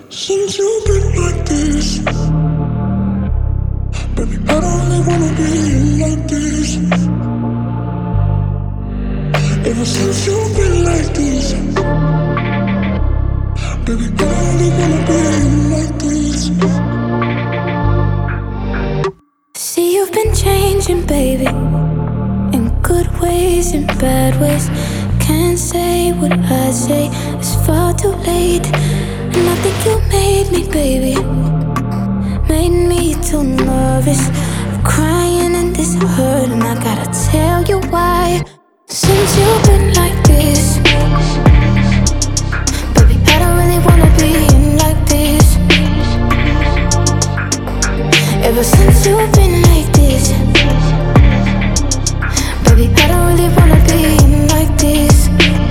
Since you've been like this, baby, I don't really wanna be like this. Ever since you've been like this, baby, I don't really wanna be like this. See, you've been changing, baby, in good ways and bad ways. Can't say what I say, it's far too late. And I think you made me, baby, made me too nervous. I'm crying in this hurt, and I gotta tell you why. Since you've been like this, baby, I don't really wanna be like this. Ever since you've been like this, baby, I don't really wanna be like this.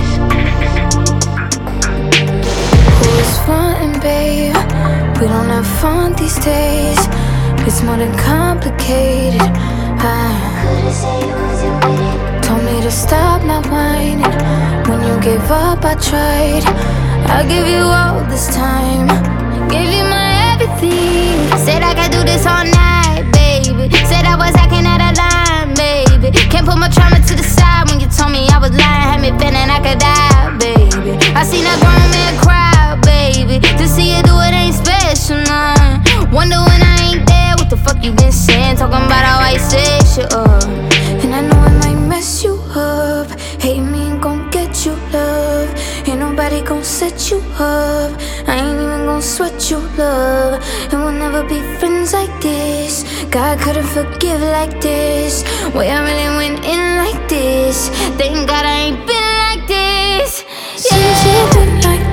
Who's frontin', babe? We don't have fun these days. It's more than complicated. Told me to stop my whining. When you gave up, I tried. I give you all this time, gave you my everything. Said I could do this all night, baby. Said I was acting out of line, baby. Can't put my trauma to the side when you told me I was lying. Had me feeling I could die, baby. I seen a grown man cry, baby. To see you do it ain't special, nah. Wonder when I ain't there, what the fuck you been saying? Talking about how I set you up. And I know I might mess you up. Hate me ain't gon' get you love. Ain't nobody gon' set you up. I ain't even gon' sweat you, love. And we'll never be friends like this. God couldn't forgive like this. Way I really went in like this. Thank God I ain't been like this. Yeah. Since you've been like